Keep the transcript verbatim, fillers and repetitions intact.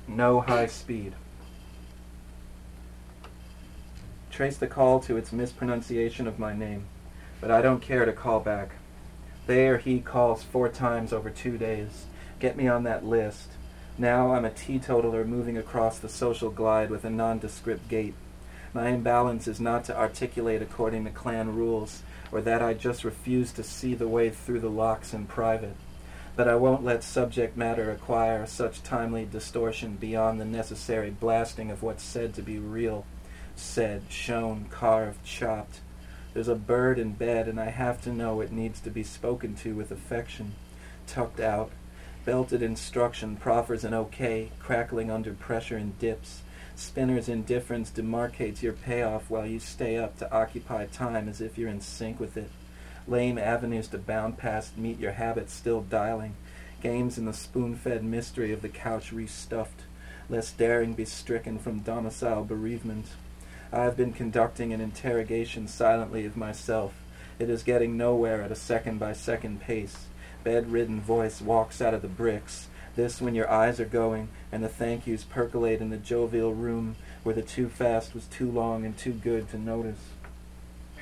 No high speed. Trace the call to its mispronunciation of my name, but I don't care to call back. They or he calls four times over two days. Get me on that list. Now I'm a teetotaler moving across the social glide with a nondescript gait. My imbalance is not to articulate according to clan rules, or that I just refuse to see the way through the locks in private. But I won't let subject matter acquire such timely distortion beyond the necessary blasting of what's said to be real. Said, shown, carved, chopped. There's a bird in bed, and I have to know it needs to be spoken to with affection. Tucked out. Belted instruction proffers an okay, crackling under pressure and dips. Spinner's indifference demarcates your payoff while you stay up to occupy time as if you're in sync with it. Lame avenues to bound past meet your habits still dialing. Games in the spoon-fed mystery of the couch restuffed, lest daring be stricken from domicile bereavement. I have been conducting an interrogation silently of myself. It is getting nowhere at a second-by-second pace. Bedridden voice walks out of the bricks. This when your eyes are going, and the thank yous percolate in the jovial room where the too fast was too long and too good to notice.